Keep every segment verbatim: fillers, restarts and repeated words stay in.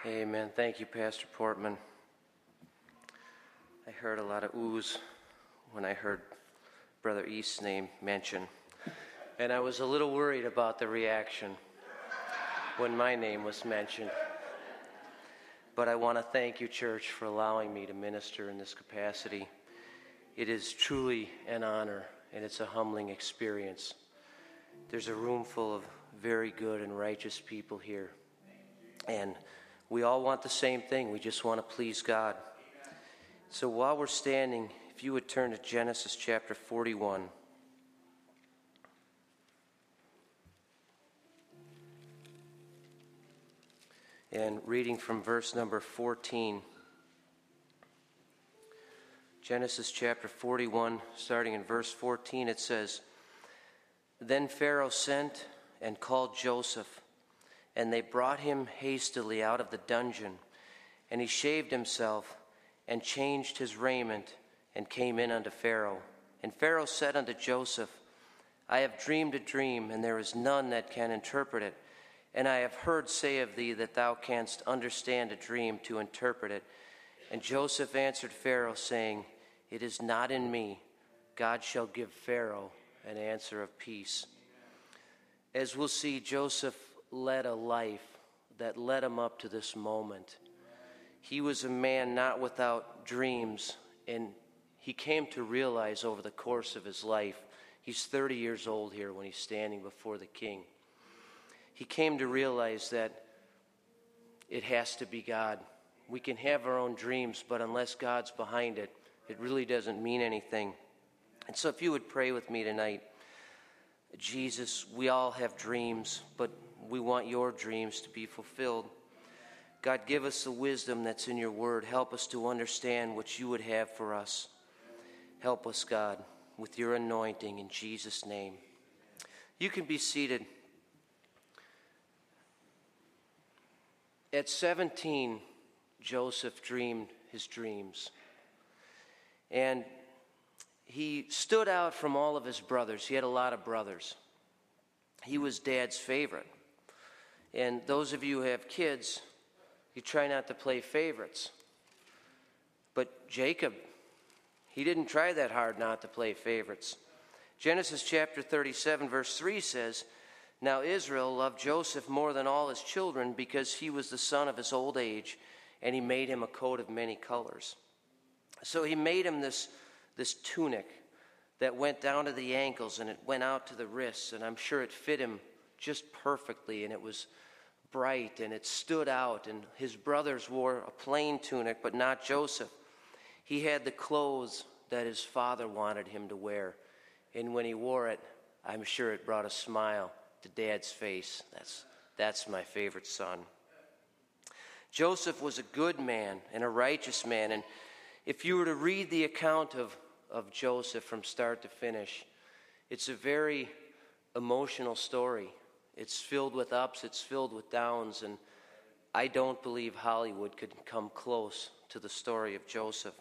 Amen. Thank you, Pastor Portman. I heard a lot of oohs when I heard Brother East's name mentioned, and I was a little worried about the reaction when my name was mentioned. But I want to thank you, church, for allowing me to minister in this capacity. It is truly an honor, and it's a humbling experience. There's a room full of very good and righteous people here, and we all want the same thing. We just want to please God. So while we're standing, if you would turn to Genesis chapter forty-one. And reading from verse number fourteen. Genesis chapter forty-one, starting in verse fourteen, it says, "Then Pharaoh sent and called Joseph, and they brought him hastily out of the dungeon. And he shaved himself, and changed his raiment, and came in unto Pharaoh. And Pharaoh said unto Joseph, I have dreamed a dream, and there is none that can interpret it. And I have heard say of thee that thou canst understand a dream to interpret it. And Joseph answered Pharaoh, saying, It is not in me. God shall give Pharaoh an answer of peace." As we'll see, Joseph led a life that led him up to this moment. He was a man not without dreams, and he came to realize over the course of his life, he's thirty years old here when he's standing before the king. He came to realize that it has to be God. We can have our own dreams, but unless God's behind it, it really doesn't mean anything. And so if you would pray with me tonight, Jesus, we all have dreams, but we want your dreams to be fulfilled. God, give us the wisdom that's in your word. Help us to understand what you would have for us. Help us, God, with your anointing in Jesus' name. You can be seated. At seventeen, Joseph dreamed his dreams. And he stood out from all of his brothers. He had a lot of brothers. He was Dad's favorite. And those of you who have kids, you try not to play favorites. But Jacob, he didn't try that hard not to play favorites. Genesis chapter thirty-seven, verse three says, "Now Israel loved Joseph more than all his children because he was the son of his old age, and he made him a coat of many colors." So he made him this, this tunic that went down to the ankles and it went out to the wrists, and I'm sure it fit him just perfectly, and it was bright and it stood out. And his brothers wore a plain tunic, but not Joseph. He had the clothes that his father wanted him to wear, and when he wore it, I'm sure it brought a smile to Dad's face. That's, that's my favorite son. Joseph was a good man and a righteous man, and if you were to read the account of, of Joseph from start to finish, it's a very emotional story. It's filled with ups, it's filled with downs, and I don't believe Hollywood could come close to the story of Joseph.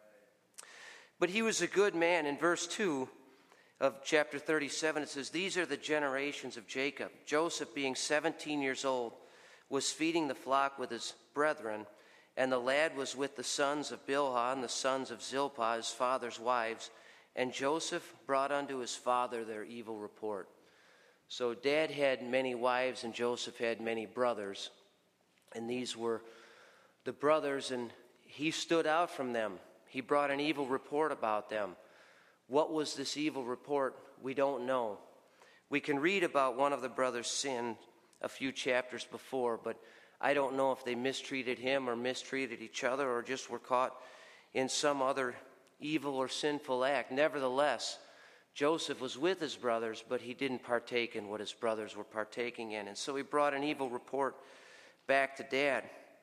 But he was a good man. In verse two of chapter thirty-seven, it says, "These are the generations of Jacob. Joseph, being seventeen years old, was feeding the flock with his brethren, and the lad was with the sons of Bilhah and the sons of Zilpah, his father's wives. And Joseph brought unto his father their evil report." So Dad had many wives, and Joseph had many brothers. And these were the brothers, and he stood out from them. He brought an evil report about them. What was this evil report? We don't know. We can read about one of the brothers' sin a few chapters before, but I don't know if they mistreated him or mistreated each other or just were caught in some other evil or sinful act. Nevertheless, Joseph was with his brothers, but he didn't partake in what his brothers were partaking in. And so he brought an evil report back to Dad.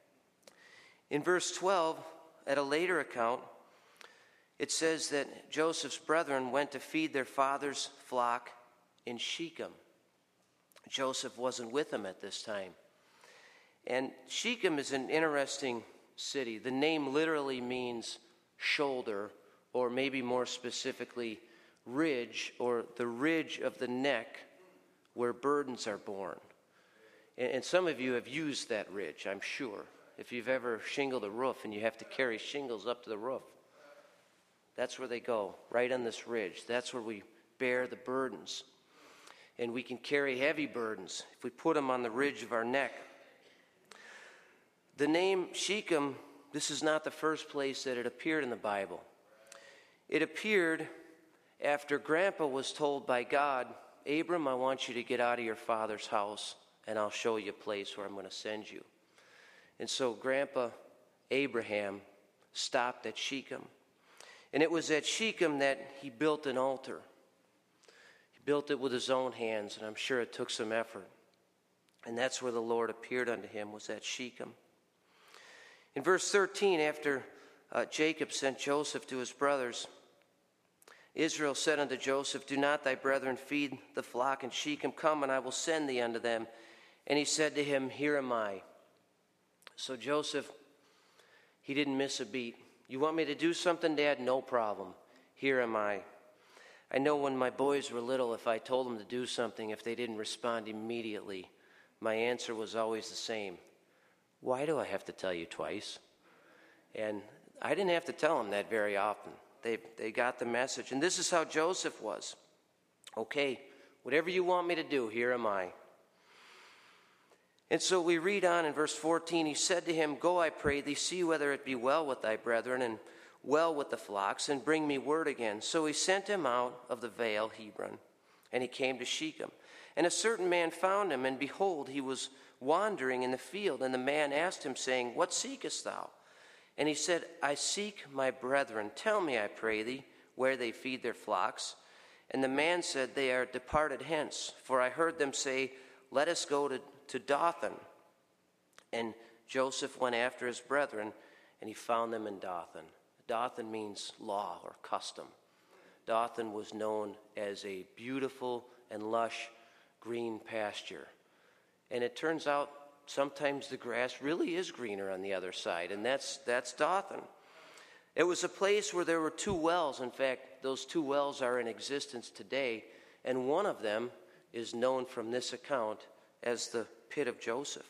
In verse twelve, at a later account, it says that Joseph's brethren went to feed their father's flock in Shechem. Joseph wasn't with them at this time. And Shechem is an interesting city. The name literally means shoulder, or maybe more specifically, ridge, or the ridge of the neck where burdens are borne. And, and some of you have used that ridge, I'm sure. if you've ever shingled a roof and you have to carry shingles up to the roof. That's where they go, right on this ridge. That's where we bear the burdens. And we can carry heavy burdens if we put them on the ridge of our neck. The name Shechem, this is not the first place that it appeared in the Bible. It appeared after Grandpa was told by God, Abram, I want you to get out of your father's house, and I'll show you a place where I'm going to send you. And so Grandpa Abraham stopped at Shechem. And it was at Shechem that he built an altar. He built it with his own hands, and I'm sure it took some effort. And that's where the Lord appeared unto him, was at Shechem. In verse thirteen, after uh, Jacob sent Joseph to his brothers, Israel said unto Joseph, do not thy brethren feed the flock in Shechem? Come, and I will send thee unto them. And he said to him, here am I. So Joseph, he didn't miss a beat. You want me to do something, Dad? No problem. Here am I. I know when my boys were little, if I told them to do something, if they didn't respond immediately, my answer was always the same. Why do I have to tell you twice? And I didn't have to tell them that very often. They, they got the message. And this is how Joseph was. Okay, whatever you want me to do, here am I. And so we read on in verse fourteen, he said to him, go, I pray thee, see whether it be well with thy brethren and well with the flocks, and bring me word again. So he sent him out of the vale Hebron, and he came to Shechem. And a certain man found him, and behold, he was wandering in the field. And the man asked him, saying, what seekest thou? And he said, I seek my brethren. Tell me, I pray thee, where they feed their flocks. And the man said, they are departed hence, for I heard them say, let us go to to Dothan. And Joseph went after his brethren, and he found them in Dothan. Dothan means law or custom. Dothan was known as a beautiful and lush green pasture. And it turns out sometimes the grass really is greener on the other side, and that's that's Dothan. It was a place where there were two wells. In fact, those two wells are in existence today, and one of them is known from this account as the pit of Joseph.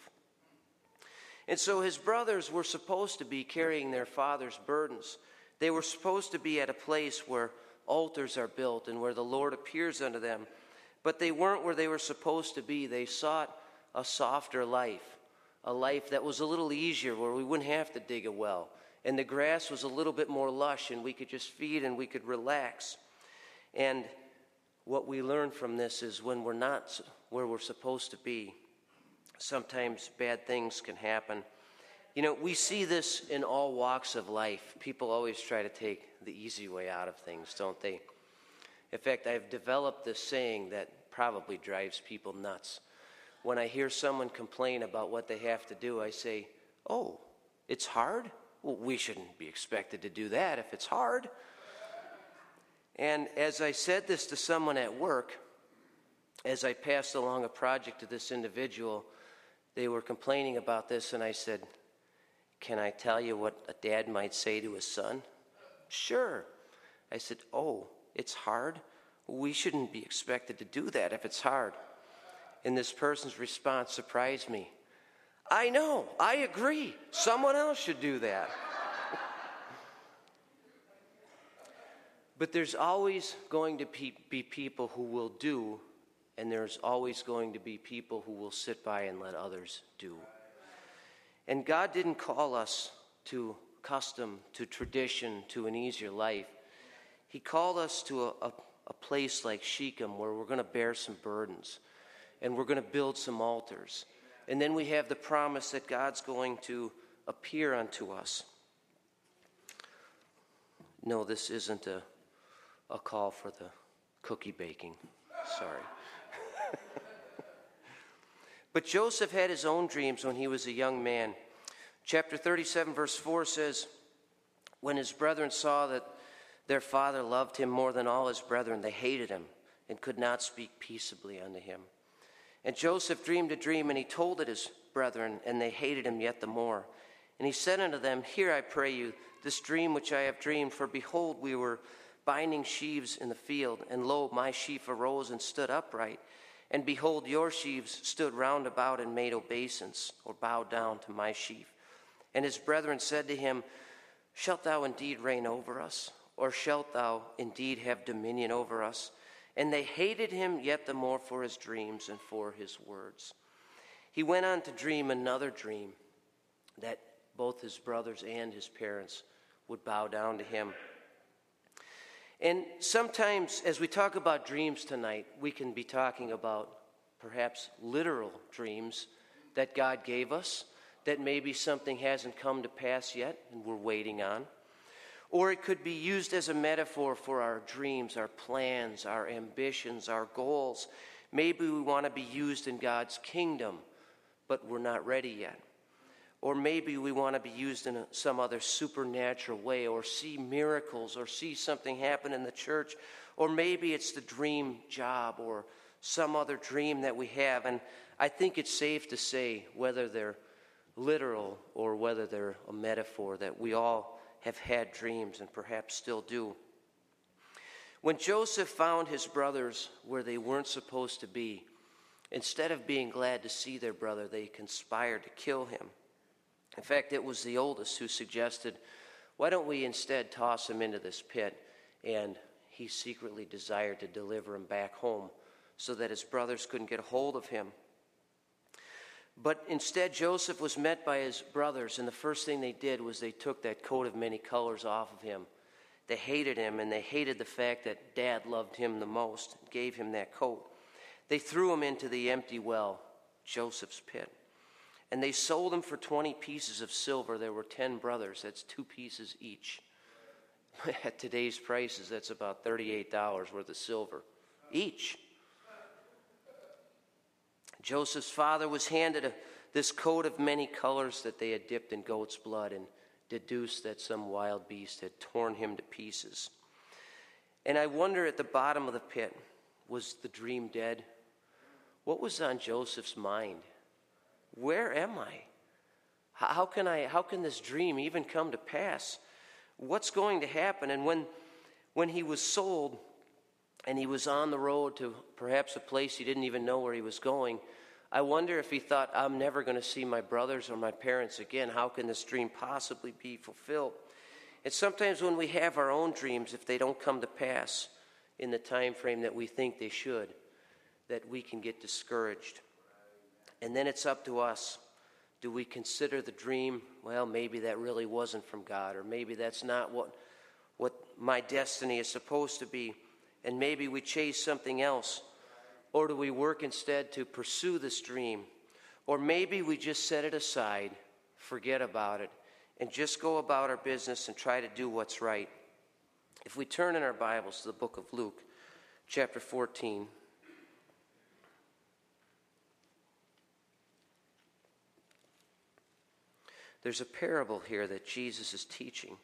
And so his brothers were supposed to be carrying their father's burdens. They were supposed to be at a place where altars are built and where the Lord appears unto them. But they weren't where they were supposed to be. They sought a softer life, a life that was a little easier, where we wouldn't have to dig a well. And the grass was a little bit more lush, and we could just feed and we could relax. And what we learn from this is when we're not where we're supposed to be, sometimes bad things can happen. You know, we see this in all walks of life. People always try to take the easy way out of things, don't they? In fact, I've developed this saying that probably drives people nuts. When I hear someone complain about what they have to do, I say, oh, it's hard? Well, we shouldn't be expected to do that if it's hard. And as I said this to someone at work, as I passed along a project to this individual, they were complaining about this, and I said, can I tell you what a dad might say to his son? Sure. I said, oh, it's hard? We shouldn't be expected to do that if it's hard. And this person's response surprised me. I know, I agree. Someone else should do that. But there's always going to be people who will do, and there's always going to be people who will sit by and let others do. And God didn't call us to custom, to tradition, to an easier life. He called us to a, a, a place like Shechem, where we're going to bear some burdens, and we're going to build some altars. And then we have the promise that God's going to appear unto us. No, this isn't a, a call for the cookie baking. Sorry. But Joseph had his own dreams when he was a young man. Chapter thirty-seven, verse four says, when his brethren saw that their father loved him more than all his brethren, they hated him and could not speak peaceably unto him. And Joseph dreamed a dream, and he told it his brethren, and they hated him yet the more. And he said unto them, hear, I pray you, this dream which I have dreamed. For behold, we were binding sheaves in the field, and lo, my sheaf arose and stood upright. And behold, your sheaves stood round about and made obeisance, or bowed down to my sheaf. And his brethren said to him, Shalt thou indeed reign over us? Or shalt thou indeed have dominion over us? And they hated him yet the more for his dreams and for his words. He went on to dream another dream, that both his brothers and his parents would bow down to him. And sometimes, as we talk about dreams tonight, we can be talking about perhaps literal dreams that God gave us, that maybe something hasn't come to pass yet and we're waiting on. Or it could be used as a metaphor for our dreams, our plans, our ambitions, our goals. Maybe we want to be used in God's kingdom, but we're not ready yet. Or maybe we want to be used in a, some other supernatural way, or see miracles, or see something happen in the church. Or maybe it's the dream job or some other dream that we have. And I think it's safe to say, whether they're literal or whether they're a metaphor, that we all have had dreams and perhaps still do. When Joseph found his brothers where they weren't supposed to be, instead of being glad to see their brother, they conspired to kill him. In fact, it was the oldest who suggested, why don't we instead toss him into this pit? And he secretly desired to deliver him back home so that his brothers couldn't get a hold of him. But instead, Joseph was met by his brothers, and the first thing they did was they took that coat of many colors off of him. They hated him, and they hated the fact that Dad loved him the most and gave him that coat. They threw him into the empty well, Joseph's pit. And they sold him for twenty pieces of silver. There were ten brothers. That's two pieces each. At today's prices, that's about thirty-eight dollars worth of silver each. Joseph's father was handed a, this coat of many colors that they had dipped in goat's blood and deduced that some wild beast had torn him to pieces. And I wonder, at the bottom of the pit, was the dream dead? What was on Joseph's mind? Where am I? How can I? How can this dream even come to pass? What's going to happen? And when, when he was sold and he was on the road to perhaps a place he didn't even know where he was going, I wonder if he thought, I'm never going to see my brothers or my parents again. How can this dream possibly be fulfilled? And sometimes when we have our own dreams, if they don't come to pass in the time frame that we think they should, that we can get discouraged. And then it's up to us. Do we consider the dream, well, maybe that really wasn't from God, or maybe that's not what, what my destiny is supposed to be, and maybe we chase something else? Or do we work instead to pursue this dream? Or maybe we just set it aside, forget about it, and just go about our business and try to do what's right. If we turn in our Bibles to the book of Luke, chapter fourteen. There's a parable here that Jesus is teaching.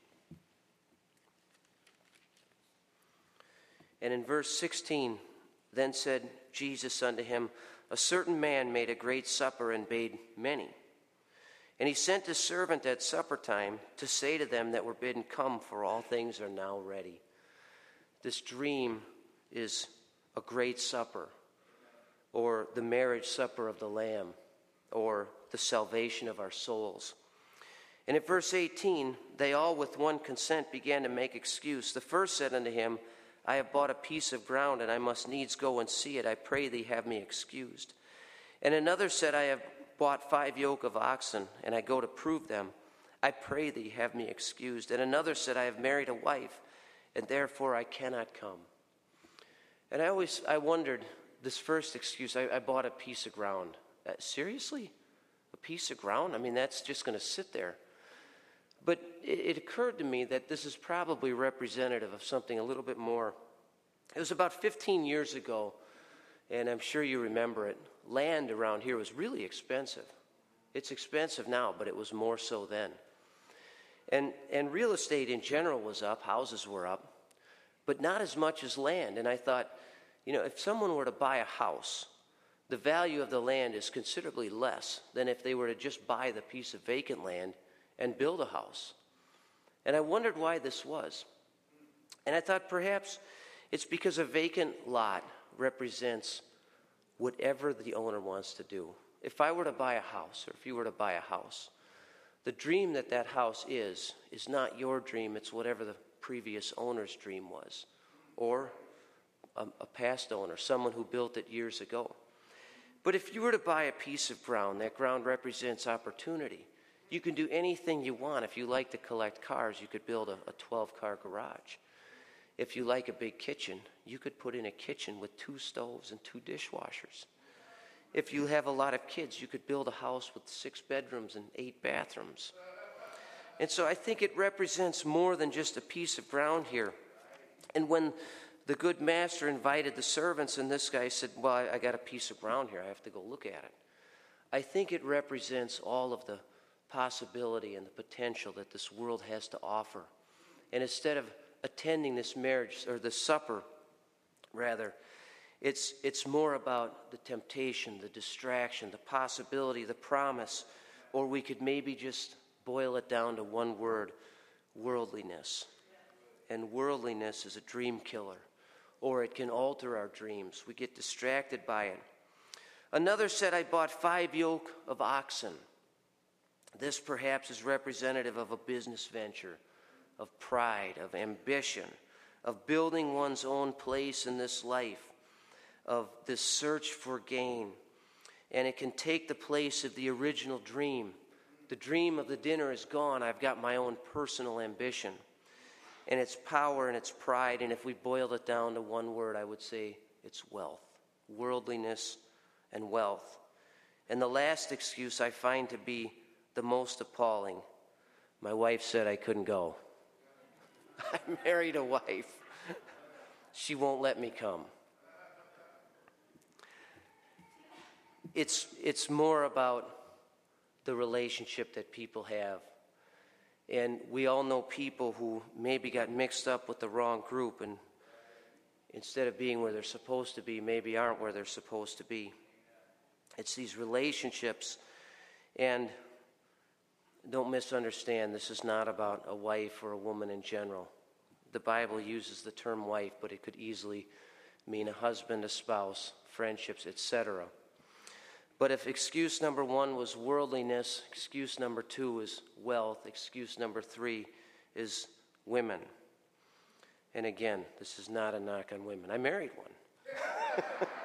And in verse sixteen, then said Jesus unto him, A certain man made a great supper and bade many. And he sent his servant at supper time to say to them that were bidden, Come, for all things are now ready. This dream is a great supper, or the marriage supper of the Lamb, or the salvation of our souls. And at verse eighteen, they all with one consent began to make excuse. The first said unto him, I have bought a piece of ground, and I must needs go and see it. I pray thee, have me excused. And another said, I have bought five yoke of oxen, and I go to prove them. I pray thee, have me excused. And another said, I have married a wife, and therefore I cannot come. And I always, I wondered, this first excuse, I, I bought a piece of ground. Uh, seriously? A piece of ground? I mean, that's just going to sit there. But it, it occurred to me that this is probably representative of something a little bit more. It was about fifteen years ago, and I'm sure you remember it. Land around here was really expensive. It's expensive now, but it was more so then. And, and real estate in general was up, houses were up, but not as much as land. And I thought, you know, if someone were to buy a house, the value of the land is considerably less than if they were to just buy the piece of vacant land and build a house. And I wondered why this was. And I thought perhaps it's because a vacant lot represents whatever the owner wants to do. If I were to buy a house, or if you were to buy a house, The dream that that house is, is not your dream. It's whatever the previous owner's dream was, or a, a past owner, someone who built it years ago. But if you were to buy a piece of ground, that ground represents opportunity. You can do anything you want. If you like to collect cars, you could build a, a twelve-car garage. If you like a big kitchen, you could put in a kitchen with two stoves and two dishwashers. If you have a lot of kids, you could build a house with six bedrooms and eight bathrooms. And so I think it represents more than just a piece of ground here. And when the good master invited the servants, and this guy said, well, I, I got a piece of ground here. I have to go look at it. I think it represents all of the possibility and the potential that this world has to offer. And instead of attending this marriage, or the supper, rather, It's, it's more about the temptation, the distraction, the possibility, the promise, or we could maybe just boil it down to one word, worldliness. And worldliness is a dream killer, or it can alter our dreams. We get distracted by it. Another said, I bought five yoke of oxen. This perhaps is representative of a business venture, of pride, of ambition, of building one's own place in this life, of this search for gain. And it can take the place of the original dream. The dream of the dinner is gone. I've got my own personal ambition. And its power and its pride, and if we boiled it down to one word, I would say it's wealth. Worldliness and wealth. And the last excuse I find to be the most appalling. My wife said I couldn't go. I married a wife. She won't let me come. It's, it's more about the relationship that people have. And we all know people who maybe got mixed up with the wrong group, and instead of being where they're supposed to be, maybe aren't where they're supposed to be. It's these relationships. And don't misunderstand, this is not about a wife or a woman in general. The Bible uses the term wife, but it could easily mean a husband, a spouse, friendships, et cetera. But if excuse number one was worldliness, excuse number two is wealth, excuse number three is women. And again, this is not a knock on women. I married one.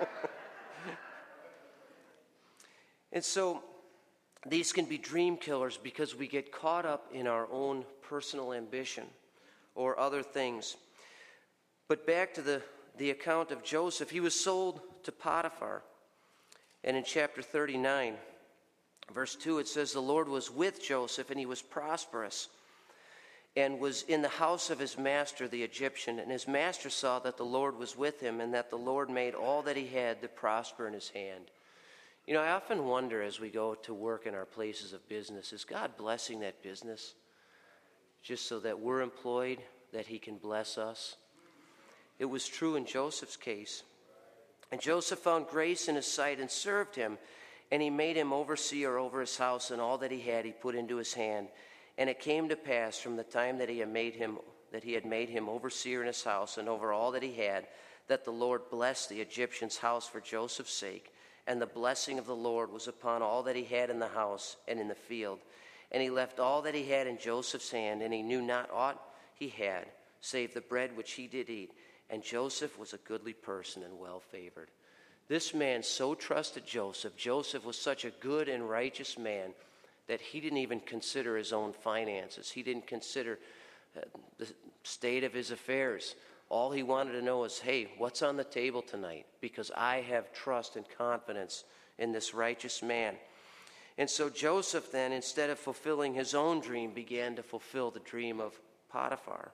And so these can be dream killers because we get caught up in our own personal ambition or other things. But back to the, the account of Joseph, he was sold to Potiphar. And in chapter thirty-nine, verse two, it says, the Lord was with Joseph, and he was prosperous, and was in the house of his master, the Egyptian. And his master saw that the Lord was with him, and that the Lord made all that he had to prosper in his hand. You know, I often wonder as we go to work in our places of business, is God blessing that business just so that we're employed, that he can bless us? It was true in Joseph's case. And Joseph found grace in his sight and served him, and he made him overseer over his house, and all that he had he put into his hand. And it came to pass from the time that he had made him that he had made him overseer in his house and over all that he had, that the Lord blessed the Egyptian's house for Joseph's sake. And the blessing of the Lord was upon all that he had in the house and in the field. And he left all that he had in Joseph's hand, and he knew not aught he had, save the bread which he did eat. And Joseph was a goodly person and well favored. This man so trusted Joseph. Joseph was such a good and righteous man that he didn't even consider his own finances. He didn't consider uh, the state of his affairs. All he wanted to know is, hey, what's on the table tonight? Because I have trust and confidence in this righteous man. And so Joseph then, instead of fulfilling his own dream, began to fulfill the dream of Potiphar.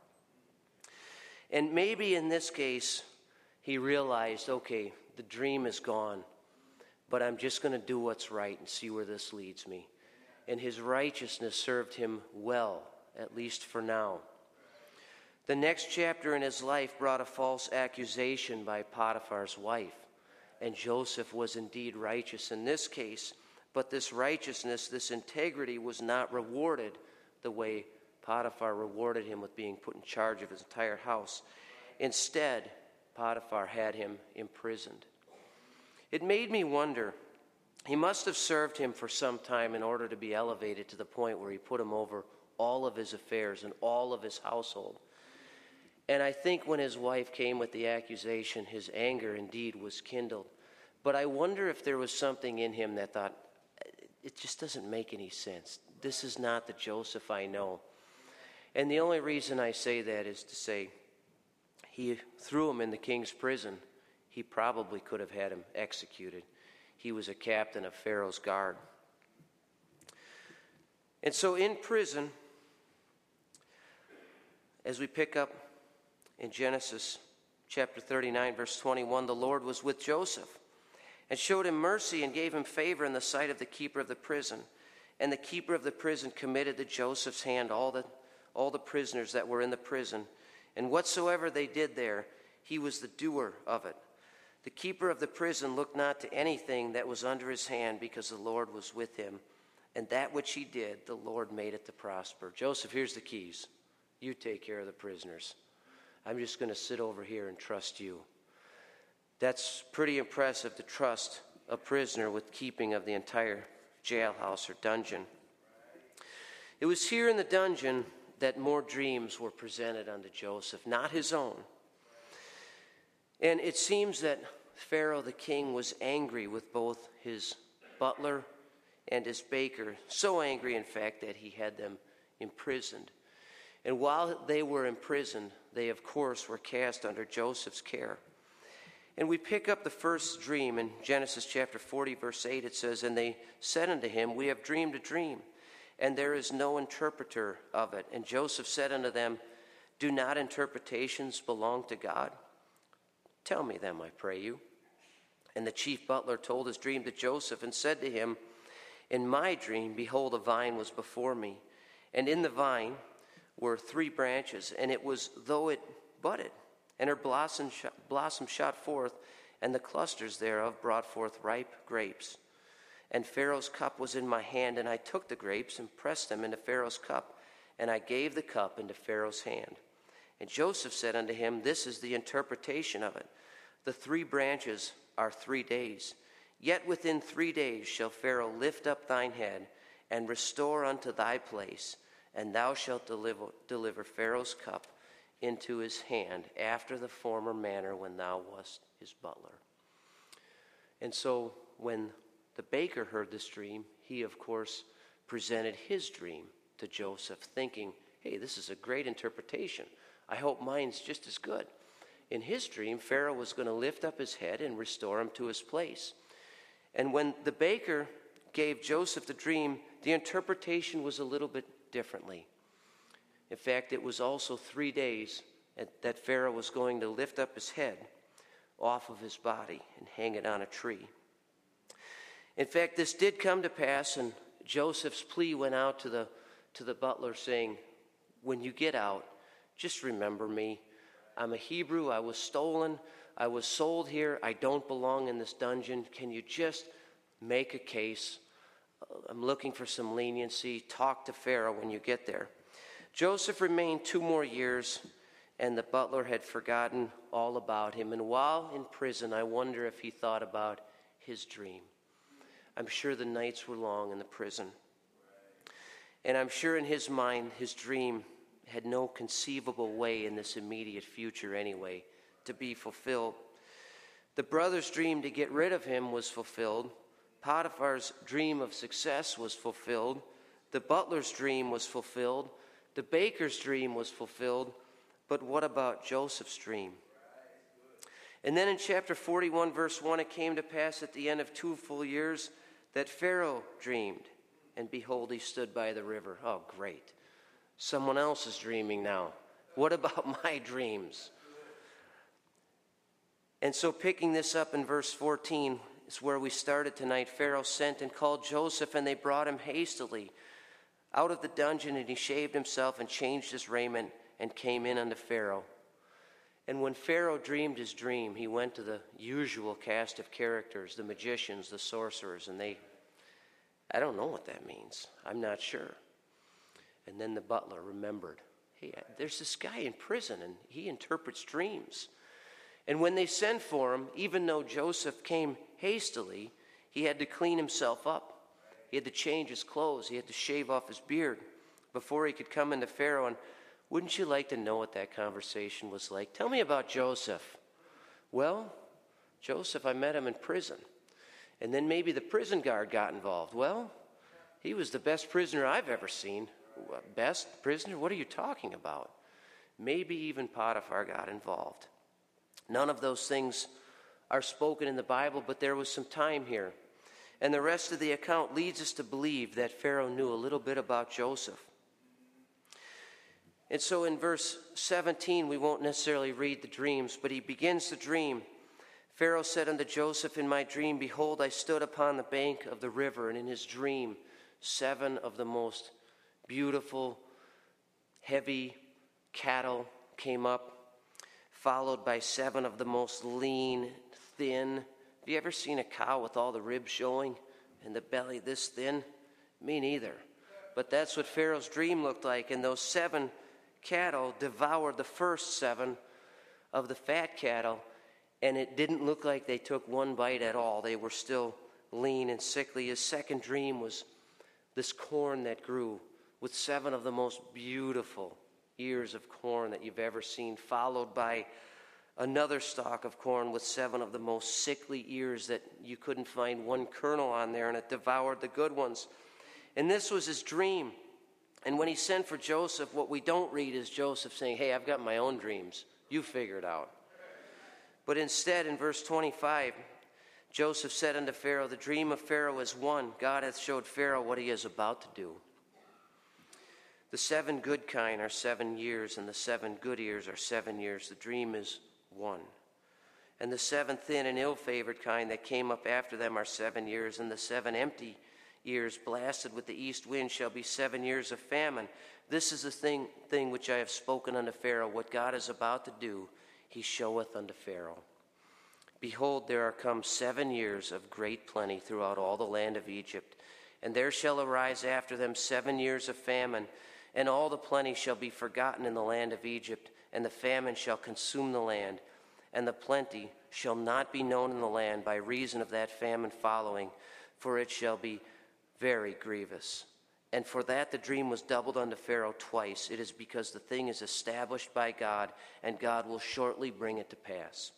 And maybe in this case, he realized, okay, the dream is gone, but I'm just going to do what's right and see where this leads me. And his righteousness served him well, at least for now. The next chapter in his life brought a false accusation by Potiphar's wife. And Joseph was indeed righteous in this case, but this righteousness, this integrity was not rewarded the way Potiphar rewarded him with being put in charge of his entire house. Instead, Potiphar had him imprisoned. It made me wonder, He must have served him for some time in order to be elevated to the point where he put him over all of his affairs and all of his household. And I think when his wife came with the accusation, his anger indeed was kindled. But I wonder if there was something in him that thought, it just doesn't make any sense. This is not the Joseph I know. And the only reason I say that is to say, he threw him in the king's prison. He probably could have had him executed. He was a captain of Pharaoh's guard. And so in prison, as we pick up in Genesis chapter thirty-nine, verse twenty-one, the Lord was with Joseph and showed him mercy and gave him favor in the sight of the keeper of the prison. And the keeper of the prison committed to Joseph's hand all the, all the prisoners that were in the prison. And whatsoever they did there, he was the doer of it. The keeper of the prison looked not to anything that was under his hand, because the Lord was with him. And that which he did, the Lord made it to prosper. Joseph, here's the keys. You take care of the prisoners. I'm just going to sit over here and trust you. That's pretty impressive to trust a prisoner with keeping of the entire jailhouse or dungeon. It was here in the dungeon that more dreams were presented unto Joseph, not his own. And it seems that Pharaoh the king was angry with both his butler and his baker, so angry, in fact, that he had them imprisoned. And while they were imprisoned, they, of course, were cast under Joseph's care. And we pick up the first dream in Genesis chapter forty, verse eight. It says, "And they said unto him, We have dreamed a dream, and there is no interpreter of it. And Joseph said unto them, Do not interpretations belong to God? Tell me them, I pray you." And the chief butler told his dream to Joseph and said to him, "In my dream, behold, a vine was before me, and in the vine were three branches, and it was though it budded, and her blossom shot, blossom shot forth, and the clusters thereof brought forth ripe grapes. And Pharaoh's cup was in my hand, and I took the grapes and pressed them into Pharaoh's cup, and I gave the cup into Pharaoh's hand. And Joseph said unto him, This is the interpretation of it. The three branches are three days. Yet within three days shall Pharaoh lift up thine head, and restore unto thy place, and thou shalt deliver, deliver Pharaoh's cup into his hand, after the former manner when thou wast his butler." And so when the baker heard this dream, he, of course, presented his dream to Joseph, thinking, hey, this is a great interpretation. I hope mine's just as good. In his dream, Pharaoh was going to lift up his head and restore him to his place. And when the baker gave Joseph the dream, the interpretation was a little bit differently. In fact, it was also three days that Pharaoh was going to lift up his head off of his body and hang it on a tree. In fact, this did come to pass, and Joseph's plea went out to the, to the butler saying, when you get out, just remember me. I'm a Hebrew. I was stolen. I was sold here. I don't belong in this dungeon. Can you just make a case? I'm looking for some leniency. Talk to Pharaoh when you get there. Joseph remained two more years, and the butler had forgotten all about him. And while in prison, I wonder if he thought about his dream. I'm sure the nights were long in the prison. And I'm sure in his mind, his dream had no conceivable way in this immediate future anyway to be fulfilled. The brother's dream to get rid of him was fulfilled. Potiphar's dream of success was fulfilled. The butler's dream was fulfilled. The baker's dream was fulfilled. But what about Joseph's dream? And then in chapter forty-one, verse one, it came to pass at the end of two full years that Pharaoh dreamed, and behold, he stood by the river. Oh, great. Someone else is dreaming now. What about my dreams? And so picking this up in verse fourteen is where we started tonight. Pharaoh sent and called Joseph, and they brought him hastily out of the dungeon, and he shaved himself and changed his raiment and came in unto Pharaoh. And when Pharaoh dreamed his dream, he went to the usual cast of characters, the magicians, the sorcerers, and they, I don't know what that means. I'm not sure. And then the butler remembered, hey, there's this guy in prison, and he interprets dreams. And when they sent for him, even though Joseph came hastily, He had to clean himself up. He had to change his clothes. He had to shave off his beard before he could come into Pharaoh. And wouldn't you like to know what that conversation was like? Tell me about Joseph. Well, Joseph, I met him in prison. And then maybe the prison guard got involved. Well, he was the best prisoner I've ever seen. Best prisoner? What are you talking about? Maybe even Potiphar got involved. None of those things are spoken in the Bible, but there was some time here. And the rest of the account leads us to believe that Pharaoh knew a little bit about Joseph. And so in verse seventeen, we won't necessarily read the dreams, but he begins the dream. Pharaoh said unto Joseph in my dream, behold, I stood upon the bank of the river, and in his dream, seven of the most beautiful, heavy cattle came up, followed by seven of the most lean, thin. Have you ever seen a cow with all the ribs showing and the belly this thin? Me neither. But that's what Pharaoh's dream looked like. And those seven cattle devoured the first seven of the fat cattle, and it didn't look like they took one bite at all. They were still lean and sickly. His second dream was this corn that grew with seven of the most beautiful ears of corn that you've ever seen, followed by another stalk of corn with seven of the most sickly ears that you couldn't find one kernel on there, and it devoured the good ones. And this was his dream. And when he sent for Joseph, what we don't read is Joseph saying, hey, I've got my own dreams. You figure it out. But instead, in verse twenty-five, Joseph said unto Pharaoh, the dream of Pharaoh is one. God hath showed Pharaoh what he is about to do. The seven good kine are seven years, and the seven good ears are seven years. The dream is one. And the seven thin and ill-favored kine that came up after them are seven years, and the seven empty ears blasted with the east wind shall be seven years of famine. This is the thing, thing which I have spoken unto Pharaoh. What God is about to do, he showeth unto Pharaoh. Behold, there are come seven years of great plenty throughout all the land of Egypt, and there shall arise after them seven years of famine, and all the plenty shall be forgotten in the land of Egypt, and the famine shall consume the land, and the plenty shall not be known in the land by reason of that famine following, for it shall be very grievous. And for that the dream was doubled unto Pharaoh twice. It is because the thing is established by God, and God will shortly bring it to pass.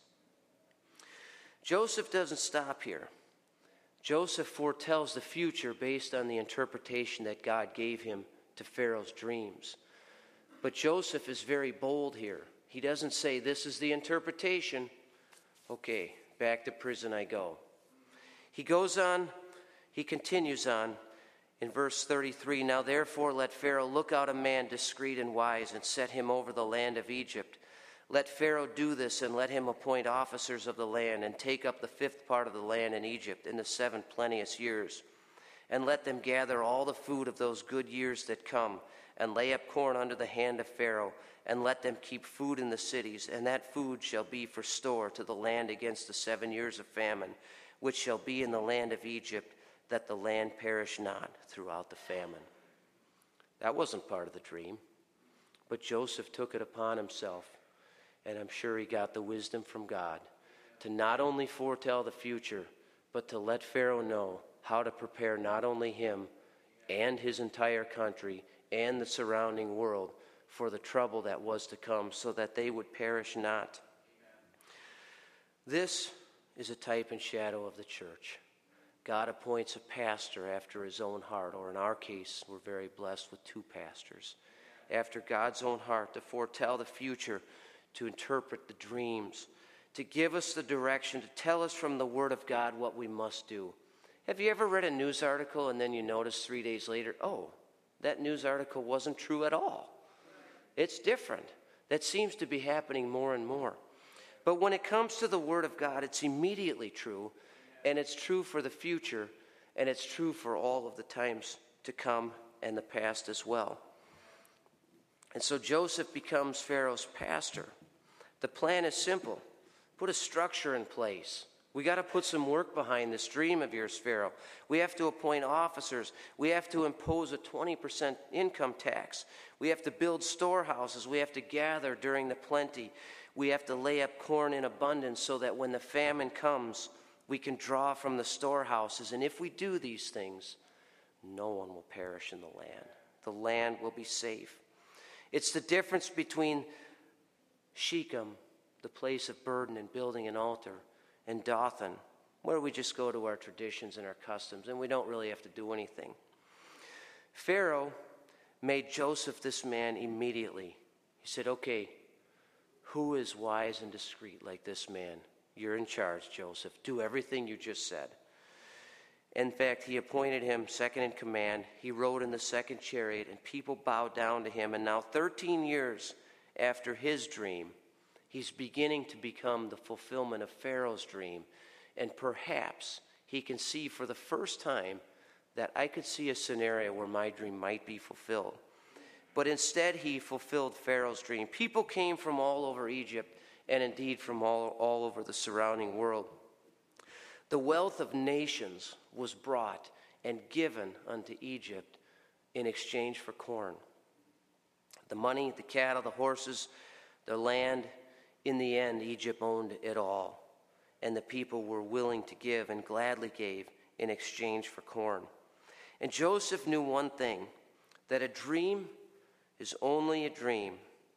Joseph doesn't stop here. Joseph foretells the future based on the interpretation that God gave him to Pharaoh's dreams. But Joseph is very bold here. He doesn't say, this is the interpretation. Okay, back to prison I go. He goes on, he continues on in verse thirty-three. Now therefore let Pharaoh look out a man discreet and wise, and set him over the land of Egypt. Let Pharaoh do this, and let him appoint officers of the land, and take up the fifth part of the land in Egypt in the seven plenteous years. And let them gather all the food of those good years that come, and lay up corn under the hand of Pharaoh, and let them keep food in the cities, and that food shall be for store to the land against the seven years of famine, which shall be in the land of Egypt, that the land perish not throughout the famine. That wasn't part of the dream, but Joseph took it upon himself, and I'm sure he got the wisdom from God to not only foretell the future, but to let Pharaoh know how to prepare not only him and his entire country and the surrounding world for the trouble that was to come, so that they would perish not. This is a type and shadow of the church. God appoints a pastor after his own heart, or in our case, we're very blessed with two pastors, after God's own heart, to foretell the future, to interpret the dreams, to give us the direction, to tell us from the Word of God what we must do. Have you ever read a news article and then you notice three days later, oh, that news article wasn't true at all? It's different. That seems to be happening more and more. But when it comes to the Word of God, it's immediately true, and it's true for the future, and it's true for all of the times to come and the past as well. And so Joseph becomes Pharaoh's pastor. The plan is simple. Put a structure in place. We got to put some work behind this dream of yours, Pharaoh. We have to appoint officers. We have to impose a twenty percent income tax. We have to build storehouses. We have to gather during the plenty. We have to lay up corn in abundance so that when the famine comes, We can draw from the storehouses. And if we do these things, no one will perish in the land. The land will be safe. It's the difference between Shechem, the place of burden and building an altar, and Dothan, where we just go to our traditions and our customs, and we don't really have to do anything. Pharaoh made Joseph this man immediately. He said, okay, who is wise and discreet like this man? You're in charge, Joseph. Do everything you just said. In fact, he appointed him second in command. He rode in the second chariot, and people bowed down to him. And now, thirteen years after his dream, he's beginning to become the fulfillment of Pharaoh's dream. And perhaps he can see for the first time that I could see a scenario where my dream might be fulfilled. But instead, he fulfilled Pharaoh's dream. People came from all over Egypt and indeed from all, all over the surrounding world. The wealth of nations was brought and given unto Egypt in exchange for corn. The money, the cattle, the horses, the land, in the end, Egypt owned it all. And the people were willing to give and gladly gave in exchange for corn. And Joseph knew one thing, that a dream is only a dream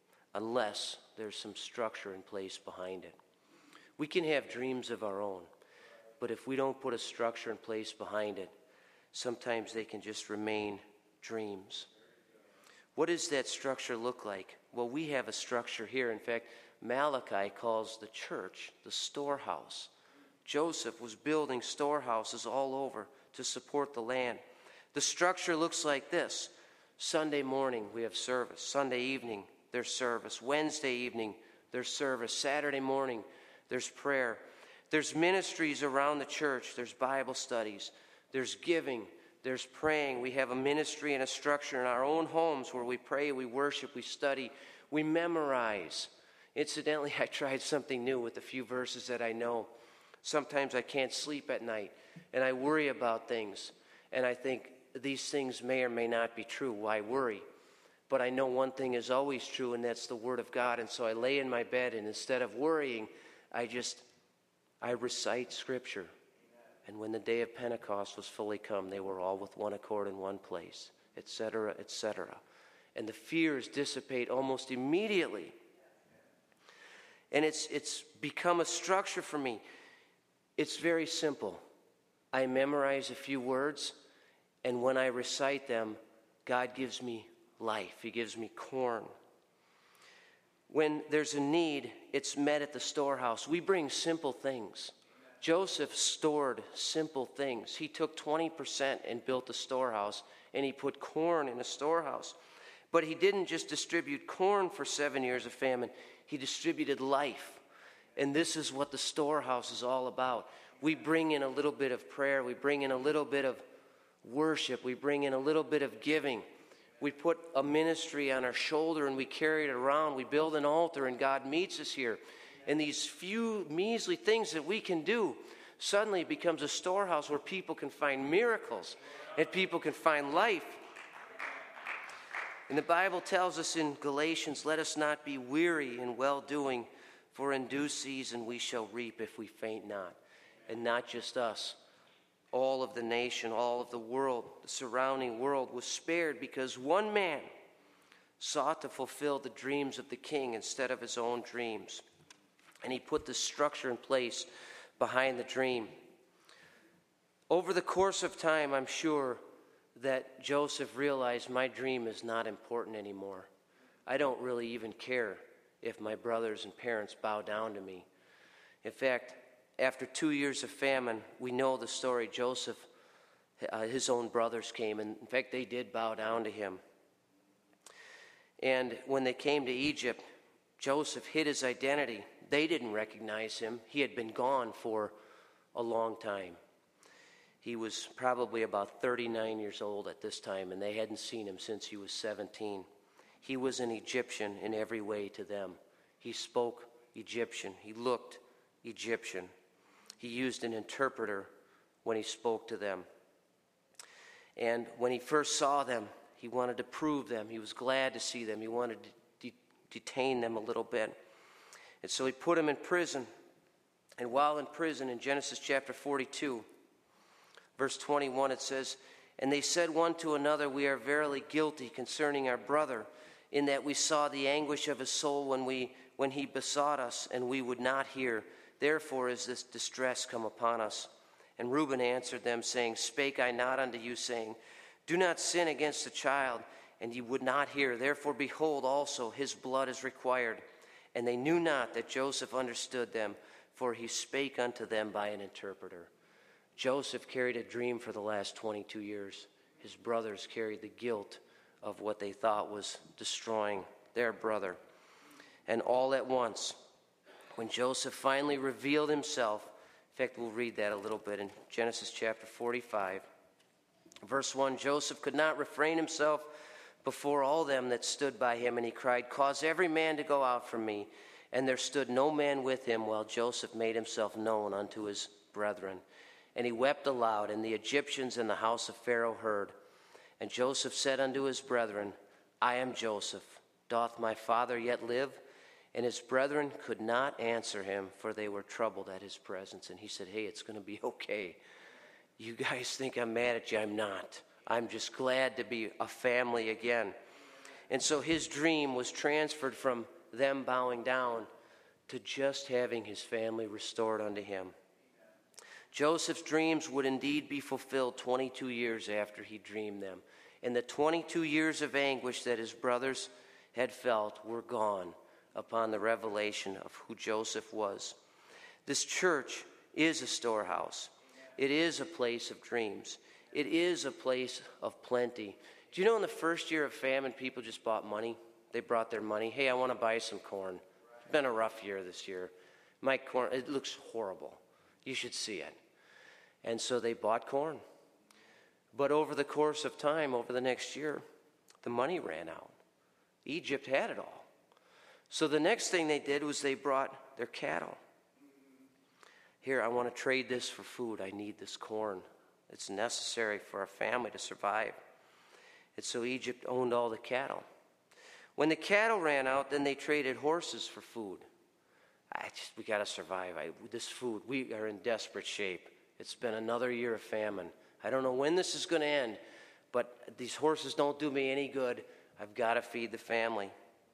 unless there's some structure in place behind it. We can have dreams of our own, but if we don't put a structure in place behind it, sometimes they can just remain dreams. What does that structure look like? Well, we have a structure here. In fact, Malachi calls the church the storehouse. Joseph was building storehouses all over to support the land. The structure looks like this. Sunday morning, we have service. Sunday evening, there's service. Wednesday evening, there's service. Saturday morning, there's prayer. There's ministries around the church. There's Bible studies. There's giving. There's praying. We have a ministry and a structure in our own homes where we pray, we worship, we study, we memorize. Incidentally, I tried something new with a few verses that I know. Sometimes I can't sleep at night, and I worry about things, and I think these things may or may not be true. Why worry? But I know one thing is always true, and that's the Word of God. And so I lay in my bed, and instead of worrying, I just, I recite Scripture. And when the day of Pentecost was fully come, they were all with one accord in one place, et cetera, et cetera. And the fears dissipate almost immediately. And it's it's become a structure for me. It's very simple. I memorize a few words, and when I recite them, God gives me life. He gives me corn. When there's a need, it's met at the storehouse. We bring simple things. Joseph stored simple things. He took twenty percent and built a storehouse, and he put corn in a storehouse. But he didn't just distribute corn for seven years of famine. He distributed life. And this is what the storehouse is all about. We bring in a little bit of prayer. We bring in a little bit of worship. We bring in a little bit of giving. We put a ministry on our shoulder and we carry it around. We build an altar and God meets us here. And these few measly things that we can do suddenly becomes a storehouse where people can find miracles and people can find life. And the Bible tells us in Galatians, let us not be weary in well-doing, for in due season we shall reap if we faint not. And not just us. All of the nation, all of the world, the surrounding world was spared because one man sought to fulfill the dreams of the king instead of his own dreams. And he put the structure in place behind the dream. Over the course of time, I'm sure that Joseph realized my dream is not important anymore. I don't really even care if my brothers and parents bow down to me. In fact, after two years of famine, we know the story. Joseph, uh, his own brothers came, and in fact, they did bow down to him. And when they came to Egypt, Joseph hid his identity. They didn't recognize him. He had been gone for a long time. He was probably about thirty-nine years old at this time, and they hadn't seen him since he was seventeen. He was an Egyptian in every way to them. He spoke Egyptian. He looked Egyptian. He used an interpreter when he spoke to them. And when he first saw them, he wanted to prove them. He was glad to see them. He wanted to de- detain them a little bit. And so he put them in prison. And while in prison, in Genesis chapter forty-two, verse twenty-one, it says, "And they said one to another, we are verily guilty concerning our brother, in that we saw the anguish of his soul when we when he besought us, and we would not hear. Therefore is this distress come upon us." And Reuben answered them, saying, "Spake I not unto you, saying, do not sin against the child? And ye would not hear. Therefore, behold, also his blood is required." And they knew not that Joseph understood them, for he spake unto them by an interpreter. Joseph carried a dream for the last twenty-two years. His brothers carried the guilt of what they thought was destroying their brother. And all at once, when Joseph finally revealed himself, in fact, we'll read that a little bit in Genesis chapter forty-five. Verse one, "Joseph could not refrain himself before all them that stood by him, and he cried, Cause every man to go out from me. And there stood no man with him, while Joseph made himself known unto his brethren. And he wept aloud, and the Egyptians in the house of Pharaoh heard. And Joseph said unto his brethren, I am Joseph. Doth my father yet live? And his brethren could not answer him, for they were troubled at his presence." And he said, "Hey, it's going to be okay. You guys think I'm mad at you. I'm not. I'm just glad to be a family again." And so his dream was transferred from them bowing down to just having his family restored unto him. Joseph's dreams would indeed be fulfilled twenty-two years after he dreamed them. And the twenty-two years of anguish that his brothers had felt were gone upon the revelation of who Joseph was. This church is a storehouse. It is a place of dreams. It is a place of plenty. Do you know in the first year of famine, people just bought money? They brought their money. Hey, I want to buy some corn. It's been a rough year this year. My corn, it looks horrible. You should see it. And so they bought corn. But over the course of time, over the next year, the money ran out. Egypt had it all. So the next thing they did was they brought their cattle. Here, I want to trade this for food. I need this corn. It's necessary for our family to survive. And so Egypt owned all the cattle. When the cattle ran out, then they traded horses for food. I just, we got to survive. I, this food, we are in desperate shape. It's been another year of famine. I don't know when this is going to end, but these horses don't do me any good. I've got to feed the family.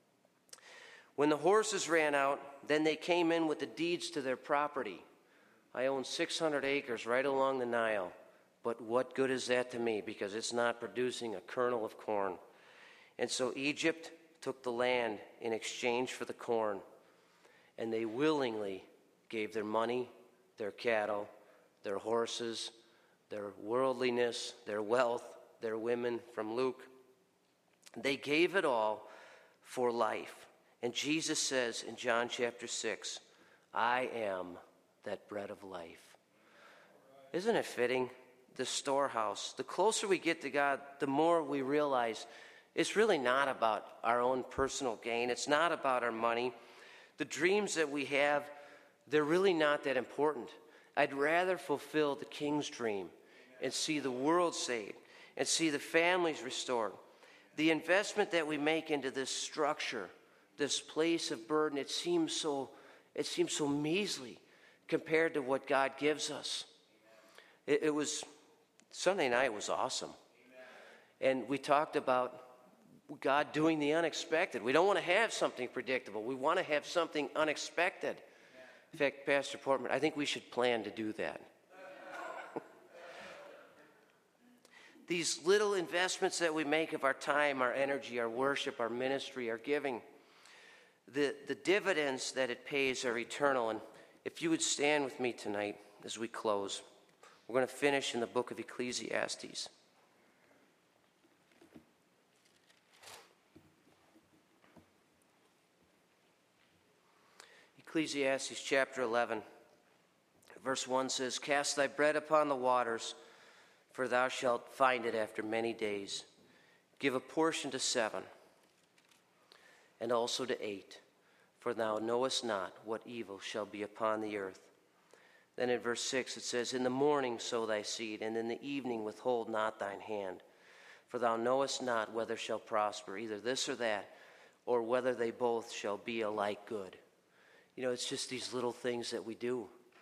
When the horses ran out, then they came in with the deeds to their property. I own six hundred acres right along the Nile, but what good is that to me? Because it's not producing a kernel of corn. And so Egypt took the land in exchange for the corn, and they willingly gave their money, their cattle, their horses, their worldliness, their wealth, their women, from Luke. They gave it all for life. And Jesus says in John chapter six, I am that bread of life. Isn't it fitting? The storehouse. The closer we get to God, the more we realize it's really not about our own personal gain. It's not about our money. The dreams that we have, they're really not that important. I'd rather fulfill the king's dream and see the world saved and see the families restored. The investment that we make into this structure, this place of burden, it seems so it seems so measly compared to what God gives us. It, it was Sunday night was awesome. And we talked about God doing the unexpected. We don't want to have something predictable. We want to have something unexpected. In fact, Pastor Portman, I think we should plan to do that. These little investments that we make of our time, our energy, our worship, our ministry, our giving, the, the dividends that it pays are eternal. And if you would stand with me tonight as we close, we're going to finish in the book of Ecclesiastes. Ecclesiastes chapter eleven, verse one says, Cast thy bread upon the waters, for thou shalt find it after many days. Give a portion to seven, and also to eight, for thou knowest not what evil shall be upon the earth. Then in verse six it says, In the morning sow thy seed, and in the evening withhold not thine hand. For thou knowest not whether shall prosper, either this or that, or whether they both shall be alike good. You know, it's just these little things that we do.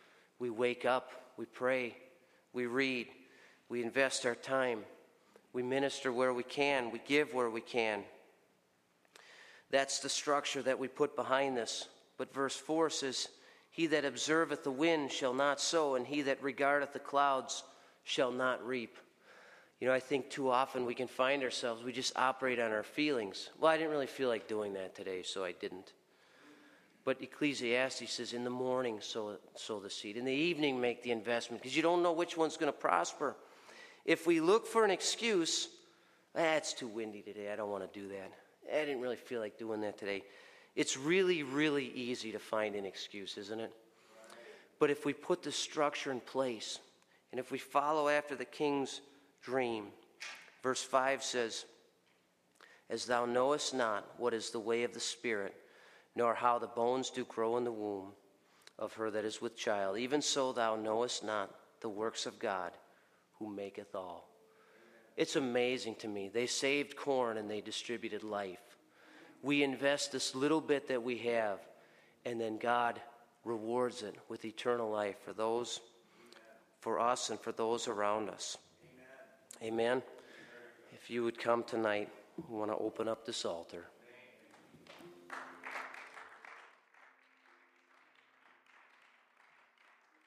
we wake up, we pray, we read, we invest our time, we minister where we can, we give where we can. That's the structure that we put behind this. But verse four says, he that observeth the wind shall not sow, and he that regardeth the clouds shall not reap. You know, I think too often we can find ourselves, we just operate on our feelings. Well, I didn't really feel like doing that today, so I didn't. But Ecclesiastes says, in the morning sow, sow the seed. In the evening make the investment, because you don't know which one's going to prosper. If we look for an excuse, ah, it's too windy today, I don't want to do that. I didn't really feel like doing that today. It's really, really easy to find an excuse, isn't it? But if we put the structure in place, and if we follow after the king's dream, verse five says, as thou knowest not what is the way of the Spirit, nor how the bones do grow in the womb of her that is with child, even so thou knowest not the works of God, who maketh all. It's amazing to me. They saved corn and they distributed life. We invest this little bit that we have, and then God rewards it with eternal life for those, for us, and for those around us. Amen. Amen. If you would come tonight, we want to open up this altar.